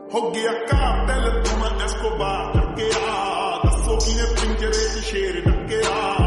ਹੋ ਗਿਆ ਕਾਤਲ ਤੂੰ ਮੈਂ ਐਸਕੋਬਾਰ ਟੱਕਿਆ ਦੱਸੋ ਕਿਨੇ ਪਿੰਜਰੇ 'ਚ ਸ਼ੇਰ ਟੱਕਿਆ